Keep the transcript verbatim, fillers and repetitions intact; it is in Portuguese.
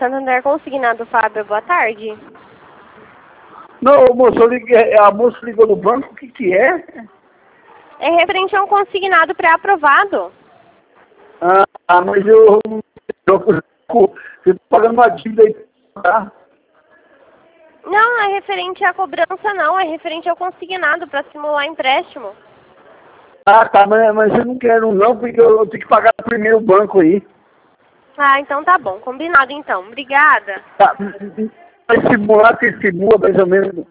Santander Consignado, Fábio, boa tarde. Não, moço, eu liguei, a moça ligou no banco, o que que é? É referente a um consignado pré-aprovado. Ah, ah, mas eu eu estou pagando uma dívida aí, tá? Não, é referente à cobrança não, é referente ao consignado para simular empréstimo. Ah, tá, mas, mas eu não quero não, porque eu, eu tenho que pagar primeiro o banco aí. Ah, então tá bom, combinado então. Obrigada. Tá, vai simular, que simula mais ou menos